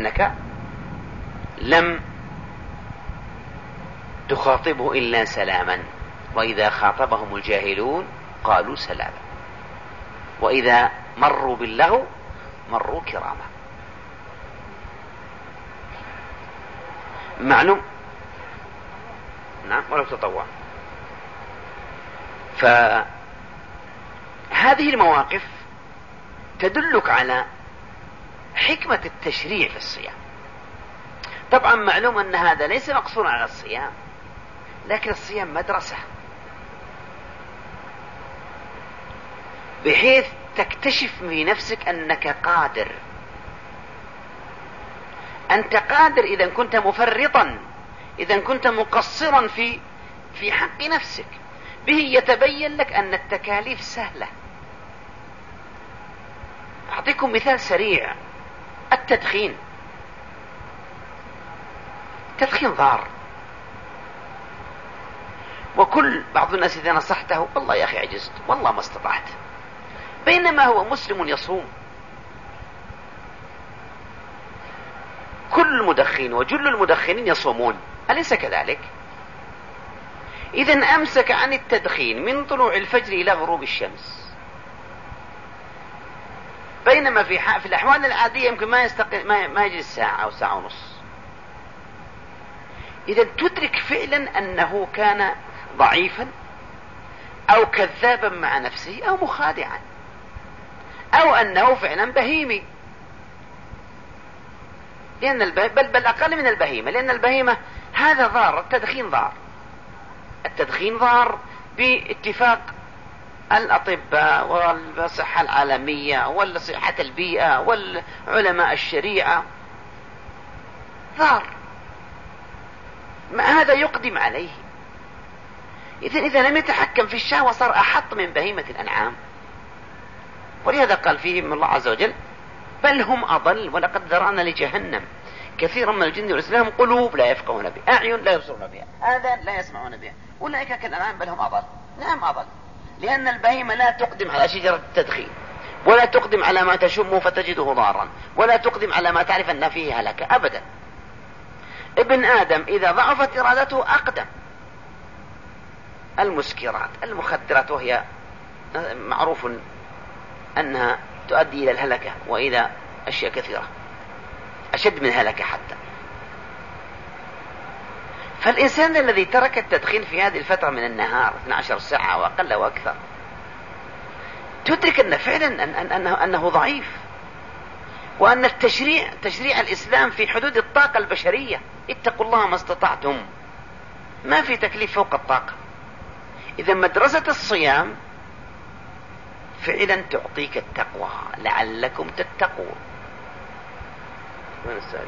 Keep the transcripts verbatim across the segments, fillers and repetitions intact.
أنك لم تخاطبه إلا سلاما، وإذا خاطبهم الجاهلون قالوا سلاما، وإذا مروا باللغو مروا كراما. معلوم؟ نعم، ولو تطوع. فهذه المواقف تدلك على حكمة التشريع في الصيام. طبعا معلوم أن هذا ليس مقصورا على الصيام، لكن الصيام مدرسة، بحيث تكتشف في نفسك أنك قادر. أنت قادر إذا كنت مفرطا، إذا كنت مقصرا في في حق نفسك، به يتبين لك أن التكاليف سهلة. أعطيكم مثال سريع: التدخين. التدخين ضار، وكل بعض الناس إذا نصحته والله يا أخي عجزت، والله ما استطعت، بينما هو مسلم يصوم. كل المدخين وجل المدخنين يصومون، أليس كذلك؟ إذن أمسك عن التدخين من طلوع الفجر إلى غروب الشمس، بينما في في الأحوال العادية يمكن ما يستقل ما, ما يجلس ساعة أو ساعة ونص. إذن تدرك فعلا أنه كان ضعيفا أو كذابا مع نفسه أو مخادعا، أو أنه فعلا بهيمي، لأن الب... بل بل أقل من البهيمة، لأن البهيمة هذا ضار، التدخين ضار. التدخين ضار باتفاق الأطباء والصحة العالمية والصحة البيئة والعلماء الشريعة، ضار، ما هذا يقدم عليه. إذن إذا لم يتحكم في الشهوة صار أحط من بهيمة الأنعام. ولهذا قال فيهم الله عز وجل: بل هم أضل ولقد ذرأنا لجهنم كثيرا من الجن والإنس لهم قلوب لا يفقهون بها، أعين لا يبصرون بها، آذان لا يسمعون بها، أولئك كالأنعام بل هم أضل. نعم أضل، لأن البهيمة لا تقدم على شجرة التدخين، ولا تقدم على ما تشمه فتجده ضارا، ولا تقدم على ما تعرف أن فيه هلكة أبدا. ابن آدم إذا ضعفت إرادته أقدم. المسكرات، المخدرات، وهي معروف أنها تؤدي إلى الهلكة وإلى أشياء كثيرة أشد من هلكة حتى. فالإنسان الذي ترك التدخين في هذه الفترة من النهار اثنتي عشرة ساعة وأقل وأكثر، تدرك أن فعلا أن أنه, أنه ضعيف، وأن التشريع تشريع الإسلام في حدود الطاقة البشرية. اتقوا الله ما استطعتم، ما في تكليف فوق الطاقة. إذا مدرسة الصيام فعلا تعطيك التقوى لعلكم تتقون. من السؤال؟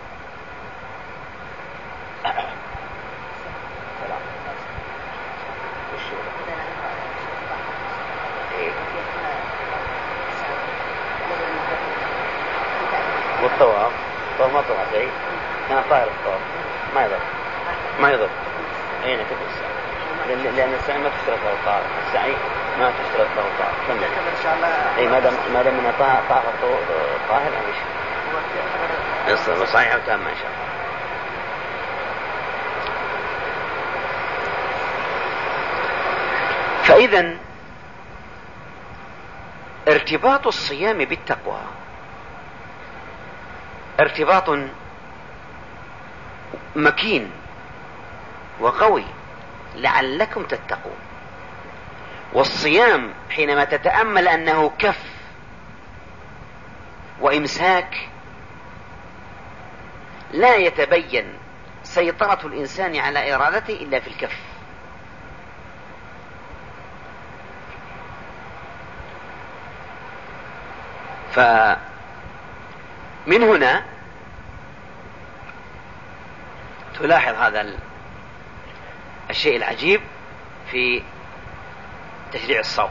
والطواف، طواف ما طواف شيء، كان طاهر الطواف ما يضر ما يضر أين كتب السعي، لأن, لأن السعي ما تشترط له طاهر، السعي ما تشترط له طاهر. كمل إن شاء الله. أي ما دام ما دام من طاهر طاهر طاهر أمشي يصير صحيح وتام إن شاء الله. فإذا ارتباط الصيام بالتقوى ارتباط مكين وقوي لعلكم تتقون. والصيام حينما تتأمل أنه كف وإمساك، لا يتبين سيطرة الإنسان على إرادته إلا في الكف. فمن هنا تلاحظ هذا الشيء العجيب في تشريع الصوم.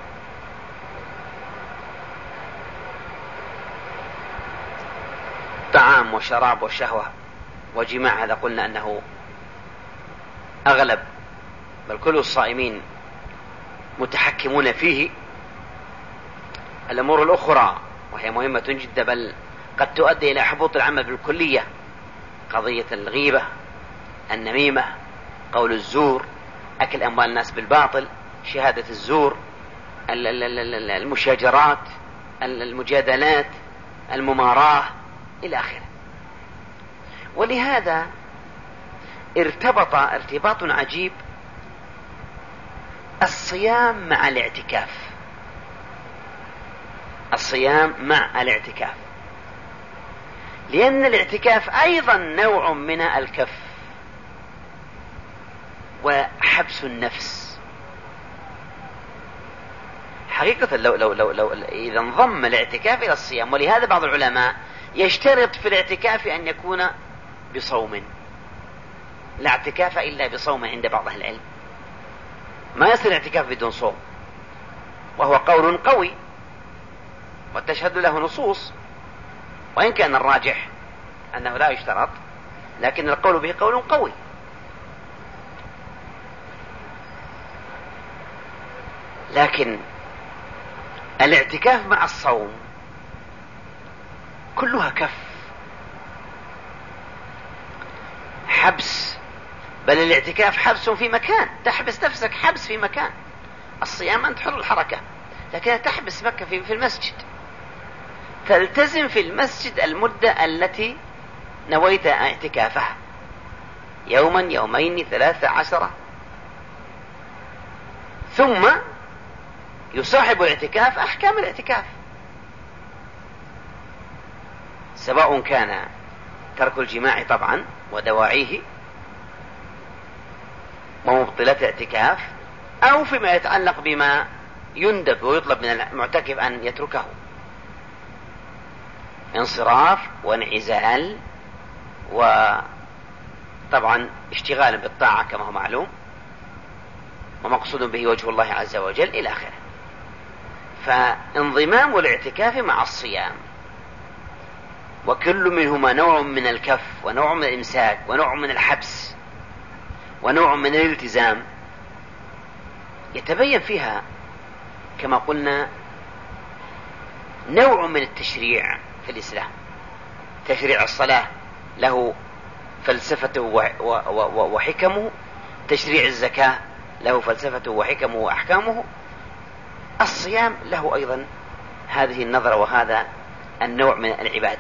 طعام وشراب وشهوة وجماع، هذا قلنا أنه أغلب بل كل الصائمين متحكمون فيه. الأمور الأخرى وهي مهمة جدا بل قد تؤدي إلى حبوط العمل بالكلية، قضية الغيبة، النميمة، قول الزور، أكل أموال الناس بالباطل، شهادة الزور، المشاجرات، المجادلات، المماراة إلى آخره. ولهذا ارتبط ارتباط عجيب الصيام مع الاعتكاف، الصيام مع الاعتكاف، لأن الاعتكاف أيضا نوع من الكف وحبس النفس. حقيقة لو, لو, لو, لو إذا انضم الاعتكاف إلى الصيام، ولهذا بعض العلماء يشترط في الاعتكاف أن يكون بصوم، لا اعتكاف إلا بصوم عند بعض أهل العلم، ما يصير اعتكاف بدون صوم، وهو قول قوي وتشهد له نصوص، وإن كان الراجح أنه لا يشترط، لكن القول به قول قوي. لكن الاعتكاف مع الصوم كلها كف، حبس، بل الاعتكاف حبس في مكان، تحبس نفسك حبس في مكان. الصيام أنت حر الحركة، لكن تحبس مكة في المسجد، تلتزم في المسجد المدة التي نويت اعتكافها، يوما يومين ثلاثة عشرة، ثم يصاحب الاعتكاف أحكام الاعتكاف، سواء كان ترك الجماع طبعا ودواعيه ومبطلات الاعتكاف، أو فيما يتعلق بما يندب ويطلب من المعتكف أن يتركه، انصراف وانعزال، وطبعا اشتغال بالطاعة كما هو معلوم، ومقصود به وجه الله عز وجل إلى آخره. فانضمام الاعتكاف مع الصيام، وكل منهما نوع من الكف ونوع من الإمساك ونوع من الحبس ونوع من الالتزام، يتبين فيها كما قلنا نوع من التشريع في الإسلام. تشريع الصلاة له فلسفته وحكمه، تشريع الزكاة له فلسفته وحكمه وأحكامه، الصيام له أيضا هذه النظرة وهذا النوع من العبادة.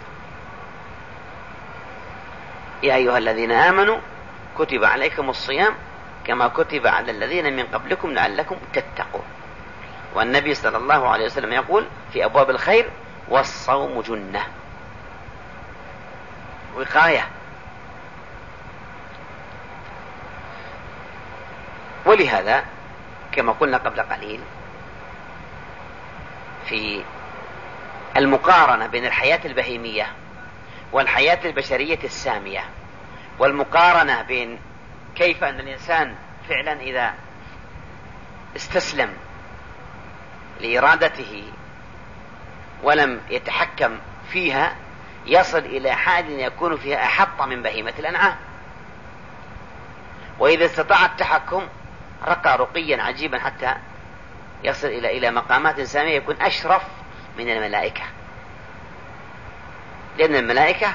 يا أيها الذين آمنوا كتب عليكم الصيام كما كتب على الذين من قبلكم لعلكم تتقون. والنبي صلى الله عليه وسلم يقول في أبواب الخير: والصوم جنة، وقاية. ولهذا كما قلنا قبل قليل في المقارنة بين الحياة البهيمية والحياة البشرية السامية، والمقارنة بين كيف أن الإنسان فعلا إذا استسلم لإرادته ولم يتحكم فيها يصل إلى حال يكون فيها أحط من بهيمة الأنعام، وإذا استطاع التحكم رقى رقيا عجيبا حتى يصل إلى إلى مقامات سامية يكون أشرف من الملائكة، لأن الملائكة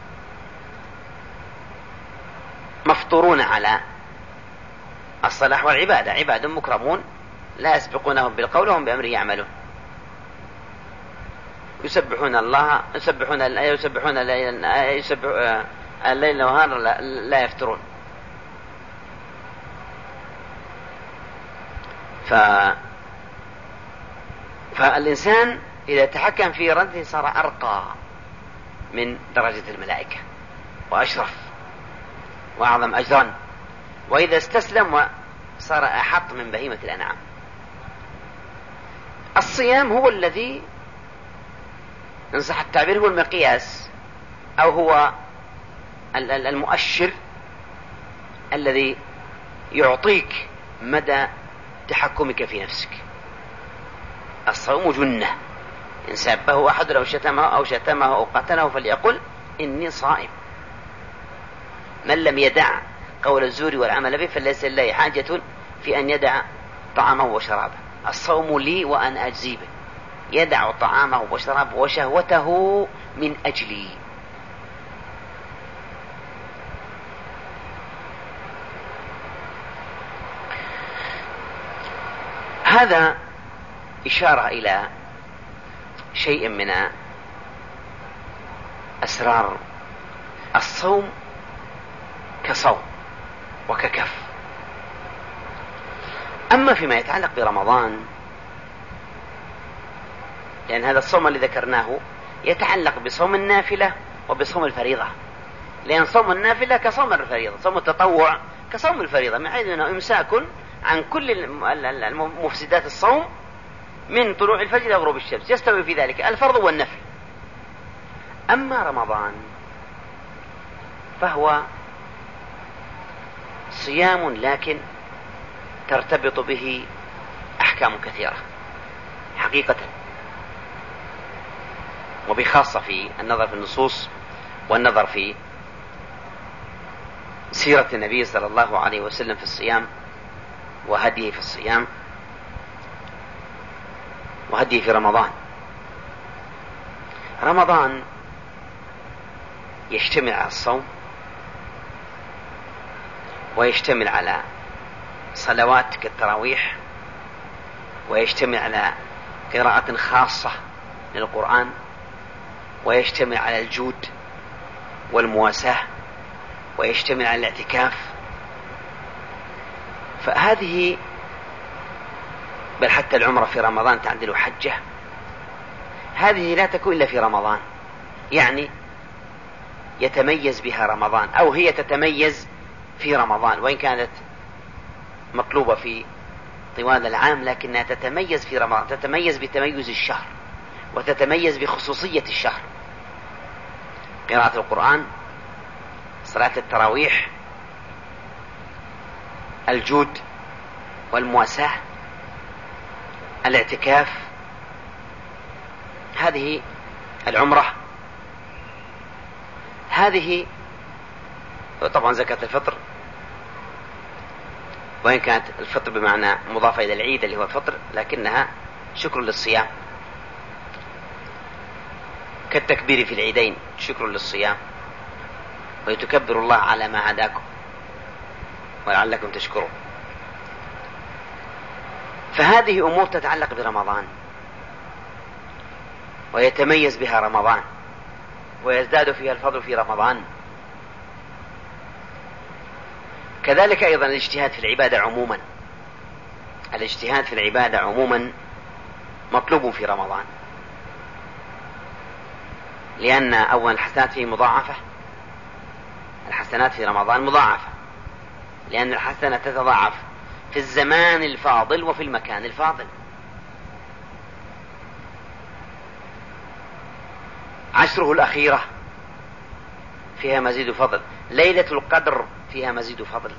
مفطورون على الصلاح والعبادة، عباد مكرمون لا يسبقونهم بالقول وهم بأمره يعملون، يسبحون الله يسبحون يسبحون الليل والنهار لا يفترون. ف... فالإنسان إذا تحكم في إرادته صار أرقى من درجة الملائكة وأشرف وأعظم أجرا، وإذا استسلم صار أحط من بهيمة الأنعام. الصيام هو الذي إن صح التعبير هو المقياس، أو هو المؤشر الذي يعطيك مدى تحكمك في نفسك. الصوم جنة، إن سابه أحد أو شتمه أو شتمه أو قتله فليقل إني صائم. من لم يدع قول الزور والعمل به فليس لله حاجة في أن يدع طعامه وشرابه. الصوم لي وأنا أجزي به، يدع طعامه وشرابه وشهوته من أجلي. هذا إشارة إلى شيء من أسرار الصوم كصوم وككف. أما فيما يتعلق برمضان، لأن هذا الصوم الذي ذكرناه يتعلق بصوم النافلة وبصوم الفريضة، لأن صوم النافلة كصوم الفريضة، صوم التطوع كصوم الفريضة، من حيث أنه إمساك عن كل المفسدات الصوم من طلوع الفجر إلى غروب الشمس، يستوي في ذلك الفرض والنفل. أما رمضان فهو صيام لكن ترتبط به أحكام كثيرة حقيقة، وبخاصة في النظر في النصوص والنظر في سيرة النبي صلى الله عليه وسلم في الصيام وهديه في الصيام وهديه في رمضان. رمضان يشتمل على الصوم، ويشتمل على صلوات كالتراويح، ويشتمل على قراءة خاصة للقرآن، ويشتمل على الجود والمواساة، ويشتمل على الاعتكاف. فهذه بل حتى العمرة في رمضان تعدل حجة، هذه لا تكون إلا في رمضان، يعني يتميز بها رمضان، أو هي تتميز في رمضان، وإن كانت مطلوبة في طوال العام لكنها تتميز في رمضان، تتميز بتميز الشهر، وتتميز بخصوصية الشهر. قراءة القرآن، صلاة التراويح، الجود والمواساة، الاعتكاف، هذه العمرة، هذه طبعا زكاة الفطر، وإن كانت الفطر بمعنى مضافة إلى العيد اللي هو الفطر، لكنها شكر للصيام، كالتكبير في العيدين شكر للصيام، ولتكبروا الله على ما هداكم ولعلكم تشكرون. فهذه أمور تتعلق برمضان، ويتميز بها رمضان، ويزداد فيها الفضل في رمضان. كذلك أيضا الاجتهاد في العبادة عموما، الاجتهاد في العبادة عموما مطلوب في رمضان، لأن أول الحسنات فيه مضاعفة، الحسنات في رمضان مضاعفة، لأن الحسنة تتضاعف في الزمان الفاضل وفي المكان الفاضل. عشره الأخيرة فيها مزيد فضل، ليلة القدر فيها مزيد فضل.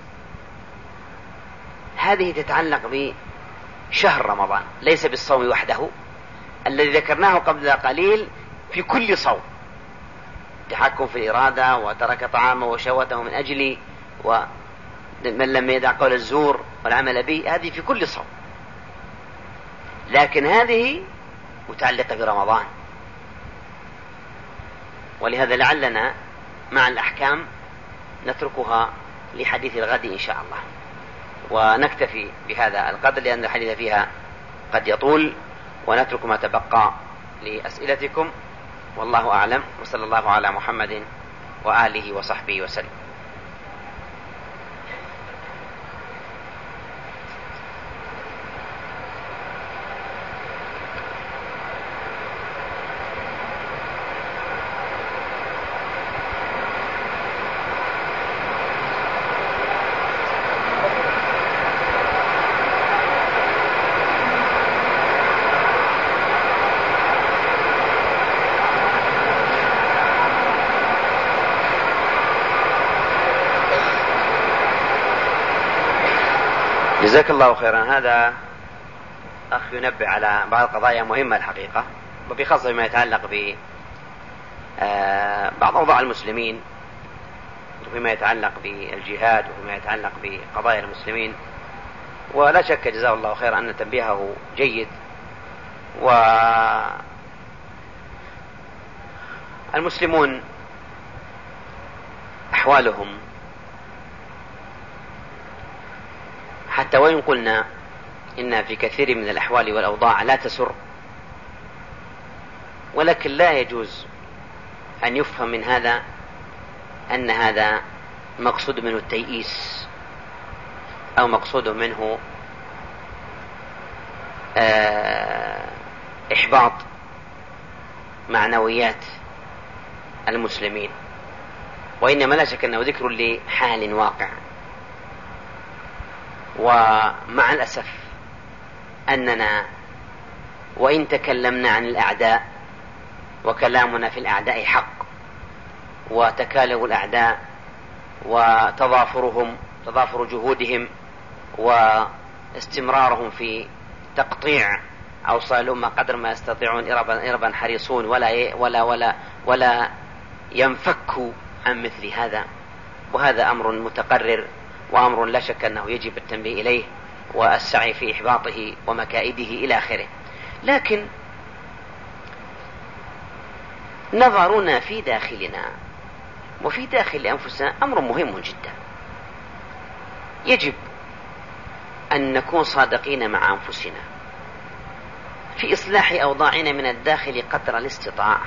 هذه تتعلق بشهر رمضان، ليس بالصوم وحده الذي ذكرناه قبل قليل، في كل صوم تحكم في الإرادة، وترك طعامه وشهوته من أجلي، ومن لم يدع قول الزور والعمل به، هذه في كل صوم، لكن هذه متعلقة برمضان. ولهذا لعلنا مع الأحكام نتركها لحديث الغد إن شاء الله، ونكتفي بهذا القدر لأن الحديث فيها قد يطول، ونترك ما تبقى لأسئلتكم. والله أعلم، وصلى الله على محمد وآله وصحبه وسلم. جزاك الله خيرا. هذا أخ ينبه على بعض القضايا مهمة الحقيقة، وبخاصة ما يتعلق ب بعض أوضاع المسلمين، وفيما يتعلق بالجهاد، وفيما يتعلق بقضايا المسلمين. ولا شك جزاه الله خيرا أن تنبيهه جيد، و المسلمون أحوالهم حتى وإن قلنا إن في كثير من الأحوال والأوضاع لا تسر، ولكن لا يجوز أن يفهم من هذا أن هذا مقصود منه التيئيس أو مقصود منه إحباط معنويات المسلمين، وإنما لا شك أنه ذكر لحال واقع. ومع الأسف أننا وإن تكلمنا عن الأعداء وكلامنا في الأعداء حق، وتكالب الأعداء وتضافرهم تضافر جهودهم واستمرارهم في تقطيع أوصال الأمة قدر ما يستطيعون إربا, إربا حريصون ولا, ولا, ولا, ولا ينفكوا عن مثل هذا، وهذا أمر متقرر وأمر لا شك أنه يجب التنبيه إليه والسعي في إحباطه ومكائده إلى آخره. لكن نظرنا في داخلنا وفي داخل أنفسنا أمر مهم جدا، يجب أن نكون صادقين مع أنفسنا في إصلاح أوضاعنا من الداخل قدر الاستطاعة.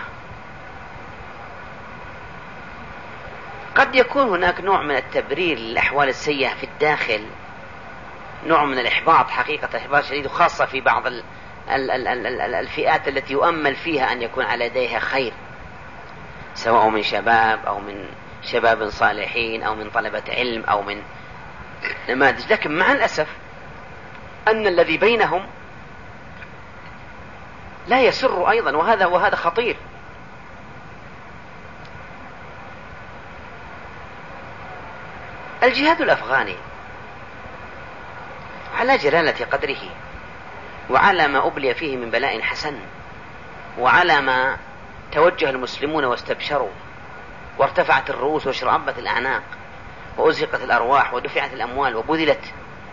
قد يكون هناك نوع من التبرير للأحوال السيئة في الداخل، نوع من الإحباط، حقيقة إحباط شديد، وخاصة في بعض ال ال ال ال ال الفئات التي يؤمل فيها أن يكون على يديها خير، سواء من شباب أو من شباب صالحين أو من طلبة علم أو من نماذج. لكن مع الأسف أن الذي بينهم لا يسر أيضا، وهذا وهذا خطير. الجهاد الأفغاني على جلالة قدره وعلى ما أبلي فيه من بلاء حسن، وعلى ما توجه المسلمون واستبشروا وارتفعت الرؤوس وشرعبت الأعناق وأزهقت الأرواح ودفعت الأموال وبذلت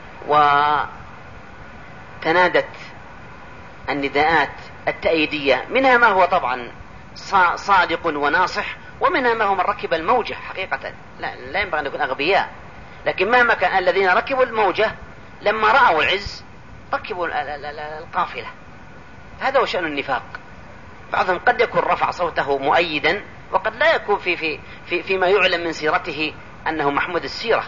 وتنادت النداءات التأييدية، منها ما هو طبعا صادق وناصح، ومنها ما هو من ركب الموجة حقيقة. لا, لا ينبغي أن نكون أغبياء، لكن مهما كان الذين ركبوا الموجة لما رأوا العز ركبوا القافلة. هذا هو شأن النفاق. بعضهم قد يكون رفع صوته مؤيدا، وقد لا يكون في في في فيما يعلم من سيرته أنه محمود السيرة.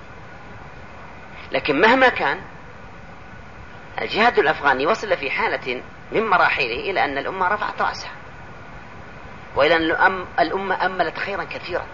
لكن مهما كان الجهاد الأفغاني وصل في حالة من مراحله إلى أن الأمة رفعت رأسها، وإلى أن الأمة أملت خيرا كثيرا،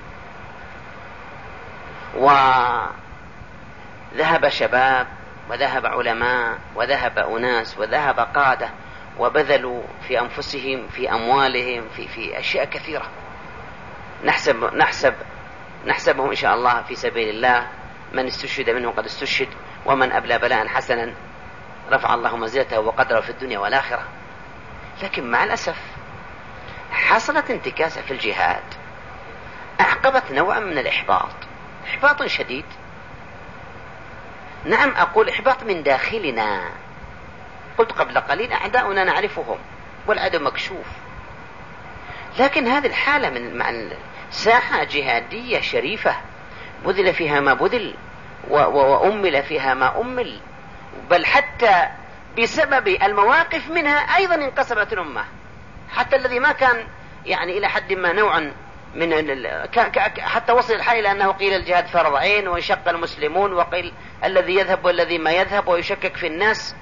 وذهب شباب وذهب علماء وذهب أناس وذهب قادة وبذلوا في أنفسهم في أموالهم في في أشياء كثيرة نحسب نحسب نحسبهم إن شاء الله في سبيل الله. من استشهد منهم قد استشهد، ومن أبلى بلاء حسنا رفع الله منزلته وقدره في الدنيا والآخرة. لكن مع الأسف حصلت انتكاسة في الجهاد أعقبت نوعا من الإحباط، إحباط شديد. نعم أقول إحباط من داخلنا. قلت قبل قليل أعداؤنا نعرفهم والعدو مكشوف، لكن هذه الحالة من مع ساحة جهادية شريفة بذل فيها ما بذل وأمل فيها ما أمل، بل حتى بسبب المواقف منها أيضا انقسمت الأمة، حتى الذي ما كان يعني إلى حد ما نوعا من حتى وصل الحال إلى أنه قيل الجهاد فرض عين وانشق المسلمون، وقيل الذي يذهب والذي ما يذهب ويشكك في الناس.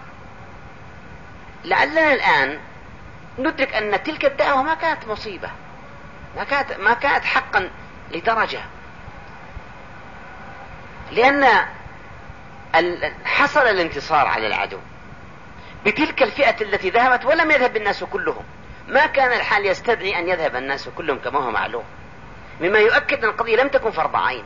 لعلنا الآن ندرك أن تلك الدعوة ما كانت مصيبة، ما كانت, ما كانت حقا لدرجة، لأن حصل الانتصار على العدو بتلك الفئة التي ذهبت، ولم يذهب الناس كلهم. ما كان الحال يستدعي أن يذهب الناس كلهم كما هو معلوم، مما يؤكد أن القضية لم تكن فرض عين.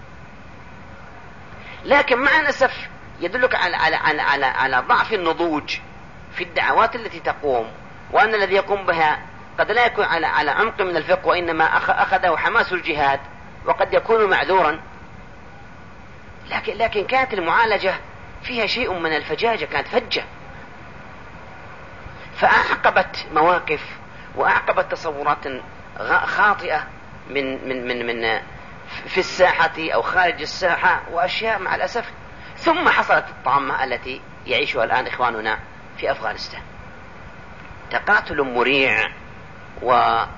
لكن مع الأسف يدلك على, على, على, على, على ضعف النضوج في الدعوات التي تقوم، وأن الذي يقوم بها قد لا يكون على, على عمق من الفقه، وإنما أخذه حماس الجهاد، وقد يكون معذورا. لكن, لكن كانت المعالجة فيها شيء من الفجاجة، كانت فجة، فأعقبت مواقف وأعقبت تصورات خاطئة من من من من في الساحة أو خارج الساحة، وأشياء مع الأسف. ثم حصلت الطامة التي يعيشها الآن إخواننا في أفغانستان، تقاتل مريع وفشل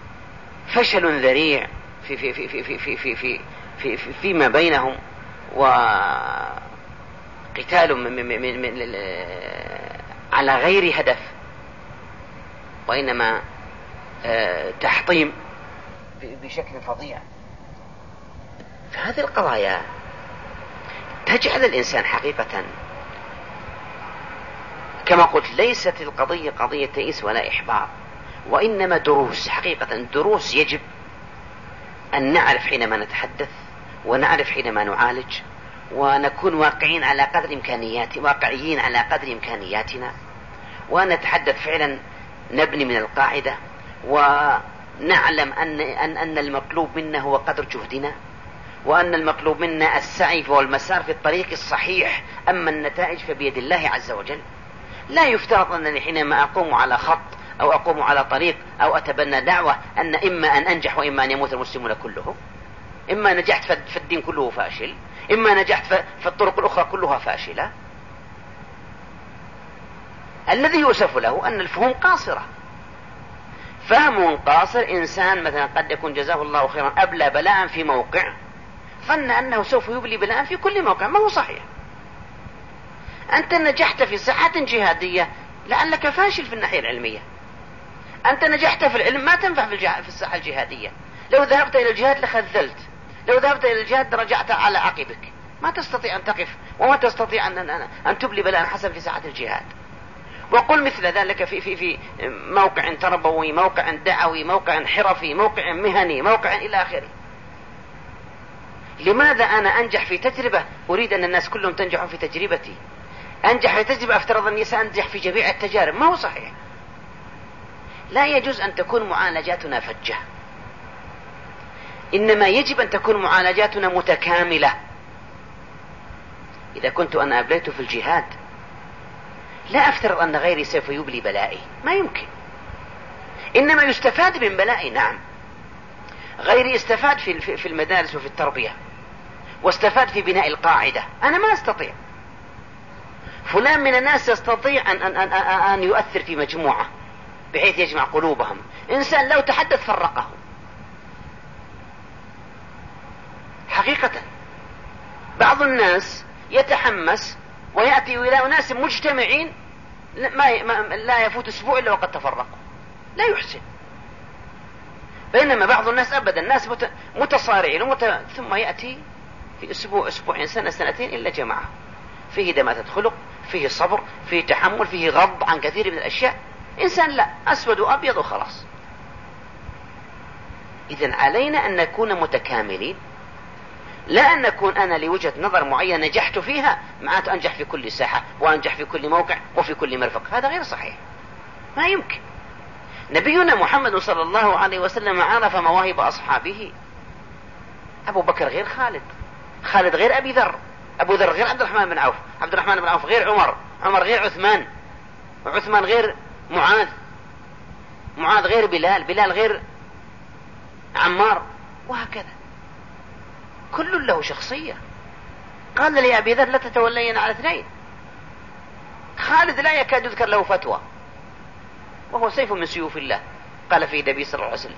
ذريع في في في في في في في في في في فيما بينهم، وقتال من من من من على غير هدف، وإنما تحطيم بشكل فظيع. فهذه القضايا تجعل الإنسان حقيقة كما قلت ليست القضية قضية تئيس ولا إحباط، وإنما دروس، حقيقة دروس يجب أن نعرف حينما نتحدث، ونعرف حينما نعالج، ونكون واقعين على قدر إمكانيات واقعيين على قدر إمكانياتنا، ونتحدث فعلا نبني من القاعدة، ونعلم أن, أن, أن المطلوب منا هو قدر جهدنا، وأن المطلوب منا السعي والمسار في الطريق الصحيح، أما النتائج فبيد الله عز وجل. لا يفترض أنني حينما أقوم على خط أو أقوم على طريق أو أتبنى دعوة أن إما أن أنجح وإما أن يموت المسلمون كلهم، إما نجحت فالدين كله فاشل، إما نجحت فالطرق الأخرى كلها فاشلة. الذي يؤسف له أن الفهم قاصرة، فهم قاصر. إنسان مثلا قد يكون جزاه الله خيرا أبلى بلاء في موقع، ظن أنه سوف يبلي بلاء في كل موقع، ما هو صحيح. أنت نجحت في ساحة جهادية لعلك فاشل في الناحية العلمية، أنت نجحت في العلم ما تنفع في الساحة الجهادية. لو ذهبت إلى الجهاد لخذلت، لو ذهبت إلى الجهاد رجعت على عقبك، ما تستطيع أن تقف وما تستطيع أن, أن, أن تبلي بلاء حسن في ساحة الجهاد. وقل مثل ذلك في, في, في موقع تربوي، موقع دعوي، موقع حرفي، موقع مهني، موقع إلى آخره. لماذا أنا أنجح في تجربة أريد أن الناس كلهم تنجحوا في تجربتي؟ أنجح في تجربة أفترض أني سأنجح في جميع التجارب، ما هو صحيح. لا يجوز أن تكون معالجاتنا فجة، إنما يجب أن تكون معالجاتنا متكاملة. إذا كنت أنا أبليت في الجهاد لا أفترض أن غيري سوف يبلي بلائي، ما يمكن. إنما يستفاد من بلائي، نعم. غيري استفاد في المدارس وفي التربية، واستفاد في بناء القاعدة، أنا ما أستطيع. فلان من الناس يستطيع أن, أن, أن, أن يؤثر في مجموعة بحيث يجمع قلوبهم. إنسان لو تحدث فرقه حقيقة. بعض الناس يتحمس ويأتي إلى ناس مجتمعين ما لا يفوت أسبوع إلا وقد تفرقوا، لا يحسن. بينما بعض الناس أبدا الناس متصارعين ومت... ثم يأتي في أسبوع أسبوعين سنة سنتين إلا جماعة فيه دماثة خلق، فيه صبر، فيه تحمل، فيه غض عن كثير من الأشياء. إنسان لا، أسود وأبيض وخلاص. إذن علينا أن نكون متكاملين، لا أن نكون أنا لوجهة نظر معينة نجحت فيها معناته أنجح في كل ساحة وأنجح في كل موقع وفي كل مرفق. هذا غير صحيح، ما يمكن. نبينا محمد صلى الله عليه وسلم عرف مواهب أصحابه. أبو بكر غير خالد، خالد غير أبي ذر، أبو ذر غير عبد الرحمن بن عوف، عبد الرحمن بن عوف غير عمر، عمر غير عثمان، وعثمان غير معاذ، معاذ غير بلال، بلال غير عمار، وهكذا. كل له شخصية. قال لي أبي ذر لا تتولين على اثنين. خالد لا يكاد يذكر له فتوى وهو سيف من سيوف الله، قال فيه النبي صلى الله عليه وسلم.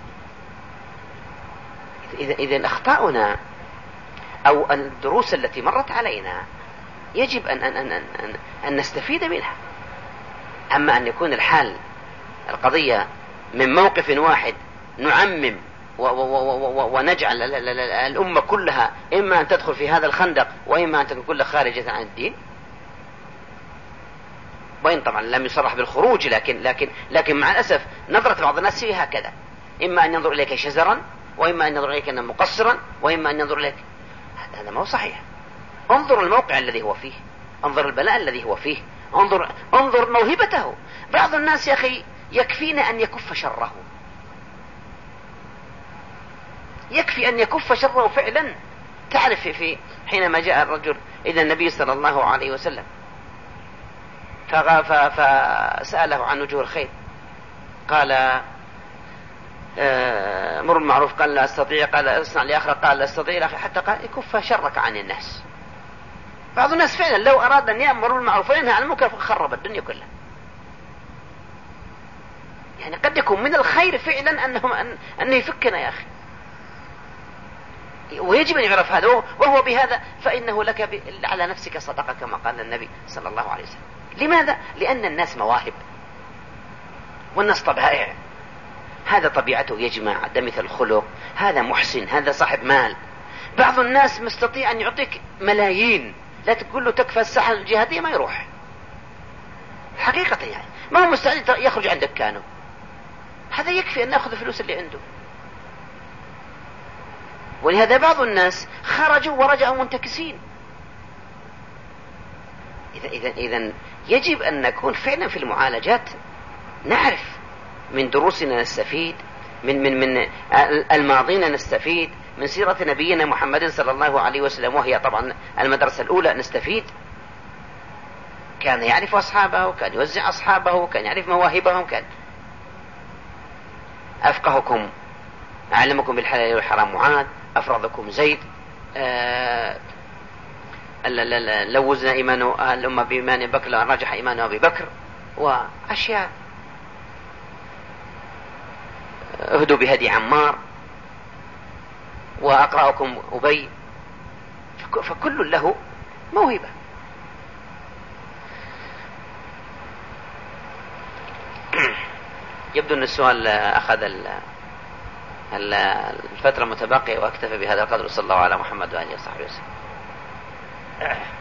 إذا إذا أخطأنا أو الدروس التي مرت علينا يجب أن, أن, أن, أن, أن نستفيد منها. أما أن يكون الحال القضية من موقف واحد نعمم ونجعل الأمة كلها إما أن تدخل في هذا الخندق وإما أن تكون كلها خارجة عن الدين، وإن طبعا لم يصرح بالخروج، لكن لكن لكن مع الأسف نظرة بعض الناس فيها هكذا، إما أن ينظر إليك شزرا، وإما أن ينظر إليك أنه مقصرا، وإما أن ينظر إليك. هذا ما هو صحيح. انظر الموقع الذي هو فيه، انظر البلاء الذي هو فيه، انظر انظر موهبته. بعض الناس يا أخي يكفينا أن يكف شره، يكفي أن يكف شره فعلا. تعرف في حينما جاء الرجل إلى النبي صلى الله عليه وسلم فسأله عن وجوه الخير، قال مر المعروف قال لا أستطيع، قال اصنع لآخر قال لا أستطيع، حتى قال كف شرك عن الناس. بعض الناس فعلا لو أراد أن يأمر بالمعروف وينهى عن المنكر خرب الدنيا كلها. يعني قد يكون من الخير فعلا أنه, أن أنه يفكنا يا أخي، ويجب أن يعرف هذا، وهو بهذا فإنه لك ب... على نفسك صدقة كما قال النبي صلى الله عليه وسلم. لماذا؟ لأن الناس مواهب والناس طبائع، هذا طبيعته يجمع، ده مثل الخلق، هذا محسن، هذا صاحب مال. بعض الناس مستطيع أن يعطيك ملايين، لا تقول له تكفى الساحة الجهادية ما يروح حقيقة، يعني ما هو مستعد يخرج عن دكانه، هذا يكفي أن نأخذ الفلوس اللي عنده. ولهذا بعض الناس خرجوا ورجعوا منتكسين. إذا إذا إذا يجب أن نكون فعلا في المعالجات نعرف من دروسنا نستفيد، من من من الماضينا نستفيد، من سيرة نبينا محمد صلى الله عليه وسلم، وهي طبعا المدرسة الأولى نستفيد. كان يعرف أصحابه، كان يوزع أصحابه، كان يعرف مواهبهم، كان أفقهكم أعلمكم بالحلال والحرام معاذ، أفرضكم زيد، آه لو وزن إيمان الأمة بإيمان بكر رجح إيمان أبي بكر، وأشياء اهدوا بهدي عمار، وأقرأكم أبي، فكل له موهبة. يبدو أن السؤال أخذ الفترة المتبقية، وأكتفى بهذا القدر. صلى الله على محمد وآله وصحبه وسلم.